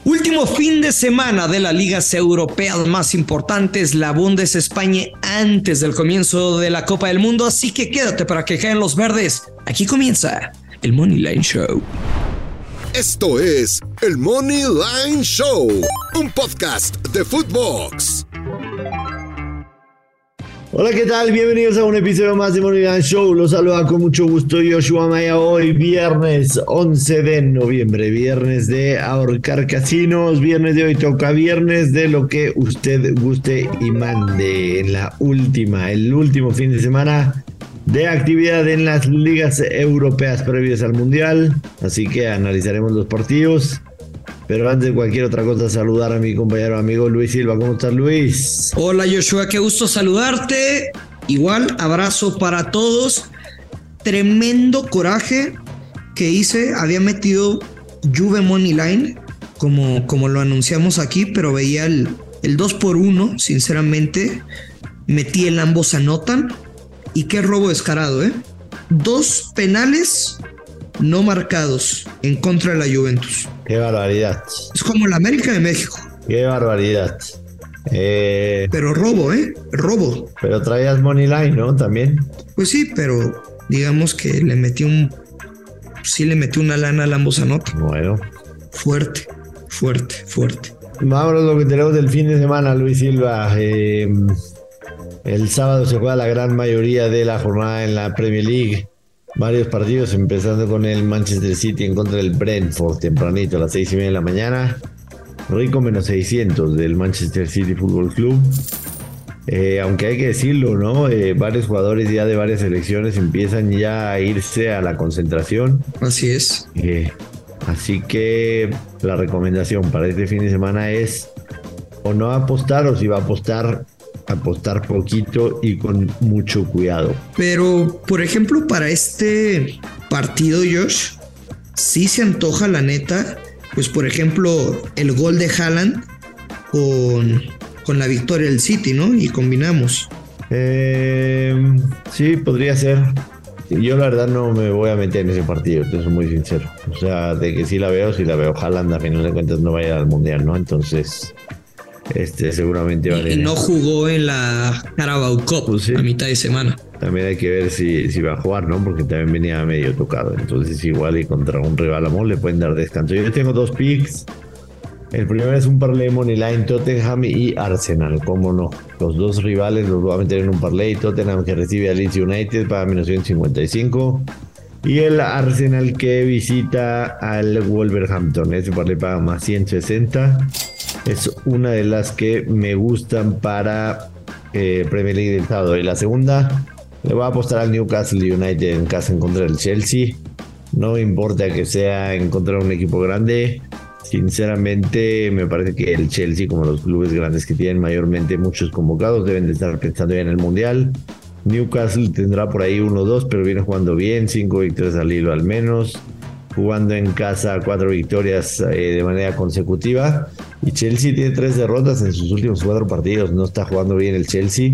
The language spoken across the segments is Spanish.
Último fin de semana de las ligas europeas más importantes, la Bundes España antes del comienzo de la Copa del Mundo, así que quédate para que caigan los verdes. Aquí comienza el Money Line Show. Esto es el Money Line Show, un podcast de Footbox. Hola, ¿qué tal? Bienvenidos a un episodio más de Money Line Show. Los saluda con mucho gusto Joshua Maya. Hoy viernes 11 de noviembre, viernes de ahorcar casinos, viernes de hoy toca viernes de lo que usted guste y mande en el último fin de semana de actividad en las ligas europeas previas al Mundial. Así que analizaremos los partidos. Pero antes de cualquier otra cosa, saludar a mi compañero amigo Luis Silva. ¿Cómo estás, Luis? Hola, Joshua, qué gusto saludarte. Igual, abrazo para todos. Tremendo coraje que hice. Había metido Juve Money Line, como lo anunciamos aquí, pero veía el 2x1, sinceramente. Metí el ambos anotan. Y qué robo descarado, ¿eh? 2 penales no marcados en contra de la Juventus. ¡Qué barbaridad! Es como la América de México. ¡Qué barbaridad! Pero robo, robo. Pero traías Money Line, ¿no? También. Pues sí, pero digamos que le metí una lana al ambos anotan. Bueno. Fuerte. Vámonos lo que tenemos del fin de semana, Luis Silva. El sábado se juega la gran mayoría de la jornada en la Premier League. Varios partidos, empezando con el Manchester City en contra del Brentford, tempranito a las 6:30 de la mañana. Rico menos 600 del Manchester City Football Club. Aunque hay que decirlo, ¿no? Varios jugadores ya de varias selecciones empiezan ya a irse a la concentración. Así es. Así que la recomendación para este fin de semana es o no apostar, o si va a apostar poquito y con mucho cuidado. Pero, por ejemplo, para este partido, Josh, sí se antoja, la neta, pues por ejemplo, el gol de Haaland con la victoria del City, ¿no? Y combinamos. Sí, podría ser. Yo la verdad no me voy a meter en ese partido, te soy muy sincero. O sea, de que sí la veo. Haaland a final de cuentas no va a ir al Mundial, ¿no? Entonces seguramente va a ir. Y no jugó en la Carabao Cup, pues sí, a mitad de semana. También hay que ver si va a jugar, ¿no? Porque también venía medio tocado. Entonces igual y contra un rival amor le pueden dar descanso. Yo tengo 2 picks. El primero es un parlay Money Line, Tottenham y Arsenal. ¿Cómo no? Los 2 rivales los voy a meter en un parlay. Tottenham que recibe a Leeds United para menos 155. Y el Arsenal que visita al Wolverhampton. Ese parlay paga más 160. Es una de las que me gustan para Premier League del sábado. Y la segunda, le voy a apostar al Newcastle United en casa en contra del Chelsea. No importa que sea en contra de un equipo grande. Sinceramente, me parece que el Chelsea, como los clubes grandes que tienen mayormente muchos convocados, deben de estar pensando ya en el Mundial. Newcastle tendrá por ahí 1-2, pero viene jugando bien, 5 victorias al hilo al menos. Jugando en casa 4 victorias de manera consecutiva. Y Chelsea tiene 3 derrotas en sus últimos 4 partidos. No está jugando bien el Chelsea.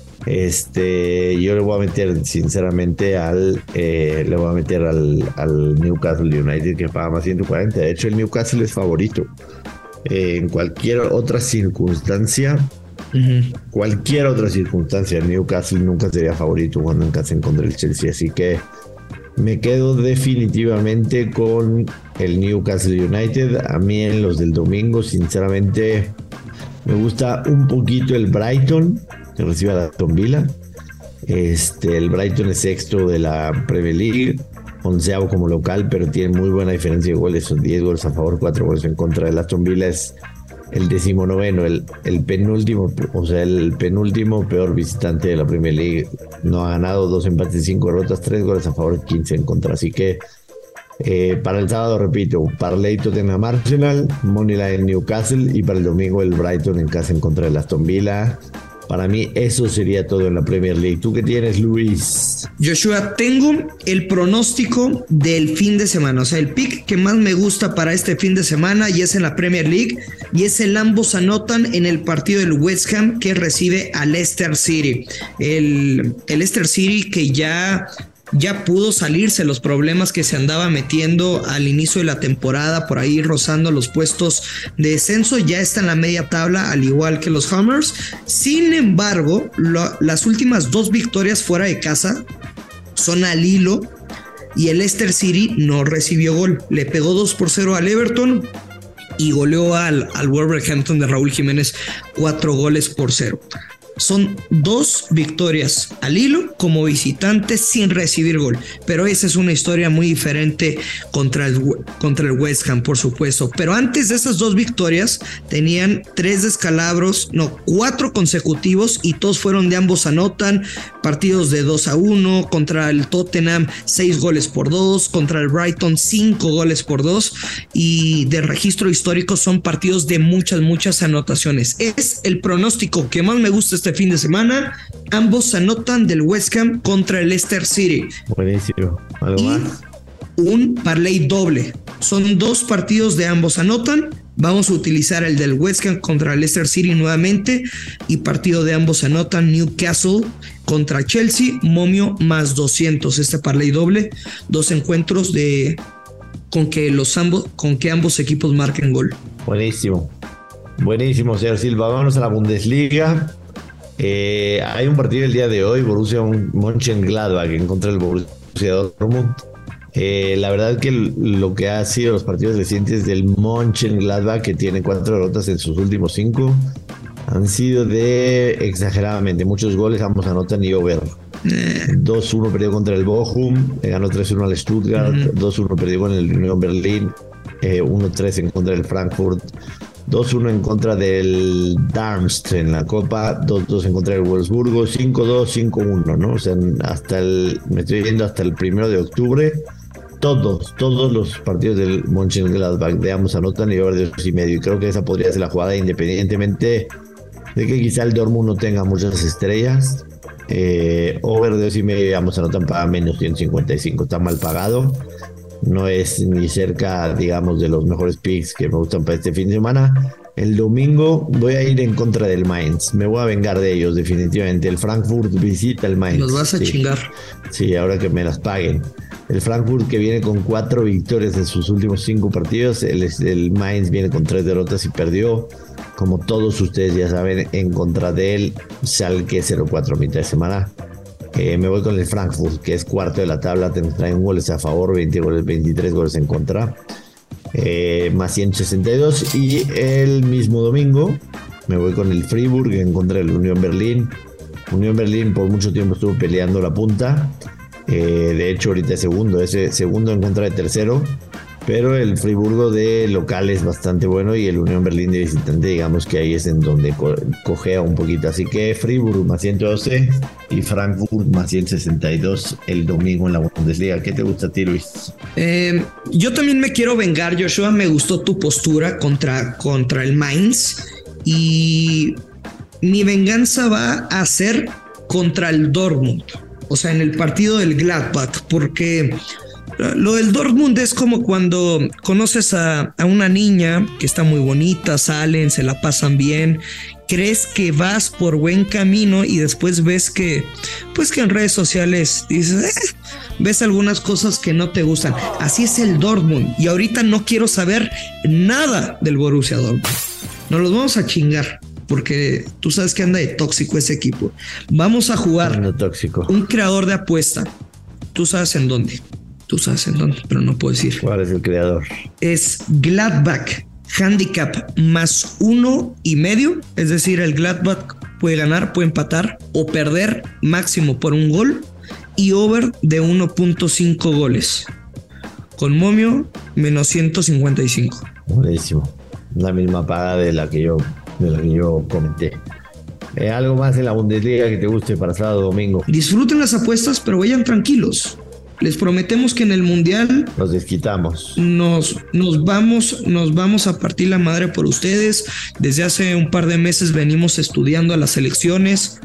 Yo le voy a meter sinceramente al Newcastle United, que paga más 140. De hecho, el Newcastle es favorito. En cualquier otra circunstancia, el Newcastle nunca sería favorito cuando en casa en contra el Chelsea. Así que me quedo definitivamente con el Newcastle United. A mí en los del domingo, sinceramente, me gusta un poquito el Brighton, que recibe a Aston Villa. El Brighton es sexto de la Premier League, 11avo como local, pero tiene muy buena diferencia de goles. Son 10 goles a favor, 4 goles en contra. El Aston Villa es el 19º, el penúltimo peor visitante de la Premier League. No ha ganado, 2 empates, 5 derrotas, 3 goles a favor, 15 en contra. Así que para el sábado, repito, parlay Tottenham Arsenal, Moneyline Newcastle, y para el domingo el Brighton en casa en contra del Aston Villa. Para mí eso sería todo en la Premier League. ¿Tú qué tienes, Luis? Joshua, tengo el pronóstico del fin de semana, o sea, el pick que más me gusta para este fin de semana, y es en la Premier League, y es el ambos anotan en el partido del West Ham que recibe al Leicester City. El Leicester City que ya ya pudo salirse los problemas que se andaba metiendo al inicio de la temporada, por ahí rozando los puestos de descenso, ya está en la media tabla, al igual que los Hammers. Sin embargo, las últimas 2 victorias fuera de casa son al hilo, y el Leicester City no recibió gol. Le pegó 2-0 al Everton y goleó al Wolverhampton de Raúl Jiménez 4-0. Son 2 victorias al hilo como visitantes sin recibir gol, pero esa es una historia muy diferente contra el West Ham, por supuesto. Pero antes de esas 2 victorias tenían 3 descalabros, 4 consecutivos, y todos fueron de ambos anotan. Partidos de 2-1 contra el Tottenham, 6-2, contra el Brighton 5-2, y de registro histórico son partidos de muchas anotaciones. Es el pronóstico que más me gusta este fin de semana. Ambos anotan del West Ham contra el Leicester City. Buenísimo. ¿Algo más? Un parlay doble. Son 2 partidos de ambos anotan. Vamos a utilizar el del West Ham contra el Leicester City nuevamente, y partido de ambos anotan, Newcastle contra Chelsea, momio más 200. Este parlay doble, 2 encuentros con que ambos equipos marquen gol. Buenísimo, señor Silva. Vámonos a la Bundesliga. Hay un partido el día de hoy, Borussia Mönchengladbach en contra del Borussia Dortmund. La verdad que lo que ha sido los partidos recientes del Mönchengladbach, que tiene 4 derrotas en sus últimos 5, han sido de exageradamente muchos goles. Ambos anotan y over. 2-1 perdió contra el Bochum, ganó 3-1 al Stuttgart, 2-1 perdió con el Union Berlin, 1-3 en contra del Frankfurt, 2-1 en contra del Darmstadt en la Copa, 2-2 en contra del Wolfsburgo, 5-2, 5-1, ¿no? O sea, me estoy viendo hasta el 1 de octubre. Todos los partidos del Mönchengladbach de ambos anotan y over de 2.5, y creo que esa podría ser la jugada, independientemente de que quizá el Dortmund no tenga muchas estrellas. Over de 2.5, ambos anotan para menos 155, está mal pagado, no es ni cerca, digamos, de los mejores picks que me gustan para este fin de semana. El domingo voy a ir en contra del Mainz, me voy a vengar de ellos definitivamente. El Frankfurt visita el Mainz. Los vas a chingar. Sí, ahora que me las paguen. El Frankfurt, que viene con 4 victorias en sus últimos 5 partidos. El Mainz viene con 3 derrotas y perdió, como todos ustedes ya saben, en contra del Schalke 04 a mitad de semana. Me voy con el Frankfurt, que es cuarto de la tabla, traen goles a favor, 20 goles, 23 goles en contra, más 162. Y el mismo domingo me voy con el Freiburg en contra del Union Berlin. Union Berlin por mucho tiempo estuvo peleando la punta, de hecho ahorita es segundo en contra de tercero, pero el Friburgo de local es bastante bueno, y el Unión Berlín de visitante, digamos que ahí es en donde cojea un poquito. Así que Friburgo más 112 y Frankfurt más 162 el domingo en la Bundesliga. ¿Qué te gusta a ti, Luis? Yo también me quiero vengar, Joshua. Me gustó tu postura contra el Mainz, y mi venganza va a ser contra el Dortmund, o sea, en el partido del Gladbach, porque lo del Dortmund es como cuando conoces a una niña que está muy bonita, salen, se la pasan bien, crees que vas por buen camino, y después ves que en redes sociales dices, ves algunas cosas que no te gustan. Así es el Dortmund, y ahorita no quiero saber nada del Borussia Dortmund. Nos los vamos a chingar, porque tú sabes que anda de tóxico ese equipo. Vamos a jugar un creador de apuesta. Tú sabes en dónde, pero no puedo decir. ¿Cuál es el creador? Es Gladbach handicap más 1.5, es decir, el Gladbach puede ganar, puede empatar o perder máximo por un gol, y over de 1.5 goles con momio menos 155. Buenísimo, la misma paga de la que yo comenté. ¿Algo más en la Bundesliga que te guste para sábado domingo? Disfruten las apuestas, pero vayan tranquilos. Les prometemos que en el Mundial nos desquitamos. Nos vamos a partir la madre por ustedes. Desde hace un par de meses venimos estudiando a las selecciones.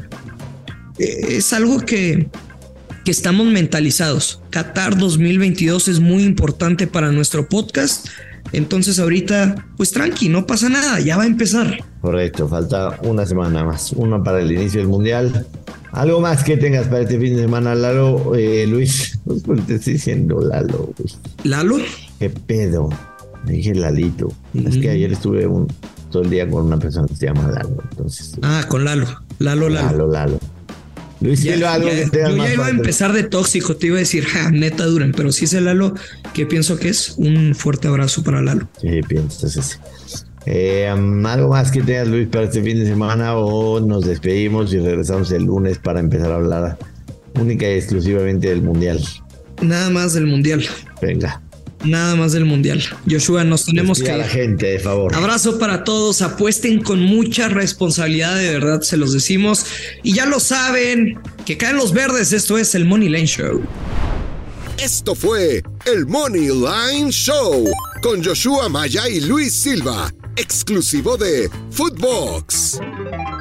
Es algo que estamos mentalizados. Qatar 2022 es muy importante para nuestro podcast. Entonces ahorita, pues tranqui, no pasa nada, ya va a empezar. Correcto, falta una semana más, una para el inicio del Mundial. Algo más que tengas para este fin de semana, Lalo. Luis, pues te estoy diciendo Lalo, güey. ¿Lalo? ¿Qué pedo? Me dije Lalito. Es que ayer estuve todo el día con una persona que se llama Lalo. Entonces, con Lalo. Lalo. Luis, algo que tengas yo más ya iba a empezar de tóxico, te iba a decir, neta Duran, pero sí es el Lalo que pienso que es. Un fuerte abrazo para Lalo. Sí, piensas ese. ¿Algo más que tengas, Luis, para este fin de semana o nos despedimos y regresamos el lunes para empezar a hablar única y exclusivamente del Mundial? Nada más del Mundial. Venga. Nada más del Mundial. Joshua, nos tenemos que ir. A la gente, de favor. Abrazo para todos. Apuesten con mucha responsabilidad, de verdad se los decimos. Y ya lo saben, que caen los verdes. Esto es el Money Line Show. Esto fue el Money Line Show con Joshua Maya y Luis Silva, exclusivo de Footbox.